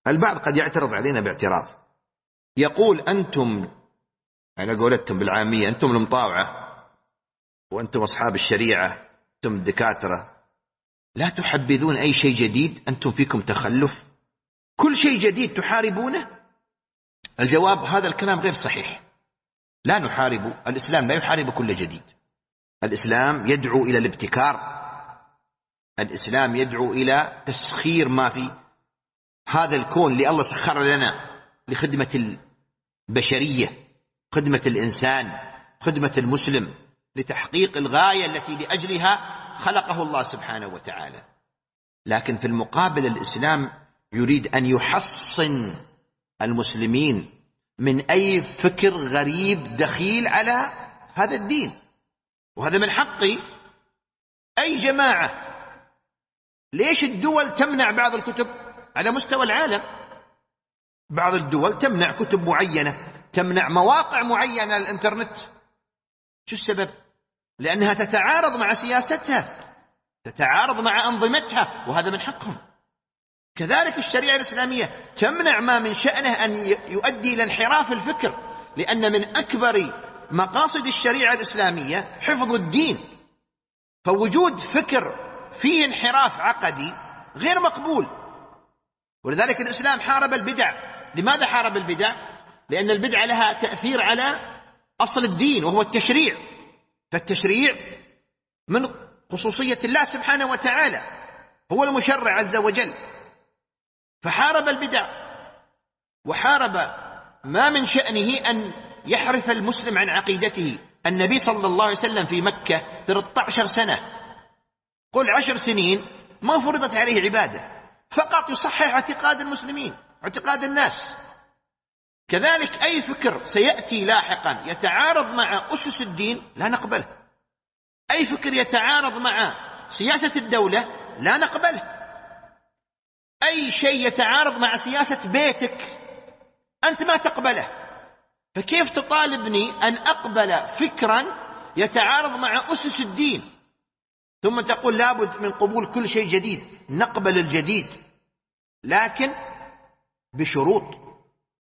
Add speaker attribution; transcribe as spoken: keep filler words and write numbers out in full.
Speaker 1: البعض قد يعترض علينا باعتراض، يقول أنتم على قولتهم بالعامية أنتم المطاوعة وأنتم أصحاب الشريعة، أنتم الدكاترة، لا تحبذون أي شيء جديد، أنتم فيكم تخلف، كل شيء جديد تحاربونه. الجواب هذا الكلام غير صحيح. لا نحارب، الإسلام لا يحارب كل جديد. الإسلام يدعو إلى الابتكار، الإسلام يدعو إلى تسخير ما في هذا الكون اللي الله سخر لنا لخدمة البشرية، خدمة الإنسان، خدمة المسلم، لتحقيق الغاية التي لأجلها خلقه الله سبحانه وتعالى. لكن في المقابل الإسلام يريد أن يحصن المسلمين من أي فكر غريب دخيل على هذا الدين. وهذا من حق أي جماعة. ليش الدول تمنع بعض الكتب على مستوى العالم؟ بعض الدول تمنع كتب معينة، تمنع مواقع معينة على الانترنت. شو السبب؟ لأنها تتعارض مع سياستها، تتعارض مع أنظمتها، وهذا من حقهم. كذلك الشريعة الإسلامية تمنع ما من شأنه أن يؤدي إلى انحراف الفكر، لأن من أكبر مقاصد الشريعة الإسلامية حفظ الدين، فوجود فكر فيه انحراف عقدي غير مقبول. ولذلك الإسلام حارب البدع. لماذا حارب البدع؟ لأن البدع لها تأثير على أصل الدين وهو التشريع، فالتشريع من خصوصية الله سبحانه وتعالى، هو المشرع عز وجل. فحارب البدع وحارب ما من شأنه أن يحرف المسلم عن عقيدته. النبي صلى الله عليه وسلم في مكة ثلاث عشرة سنة، قل عشر سنين، ما فرضت عليه عبادة، فقط يصحح اعتقاد المسلمين، اعتقاد الناس. كذلك أي فكر سيأتي لاحقا يتعارض مع أسس الدين لا نقبله. أي فكر يتعارض مع سياسة الدولة لا نقبله. أي شيء يتعارض مع سياسة بيتك أنت ما تقبله. فكيف تطالبني أن أقبل فكرا يتعارض مع أسس الدين ثم تقول لابد من قبول كل شيء جديد؟ نقبل الجديد لكن بشروط.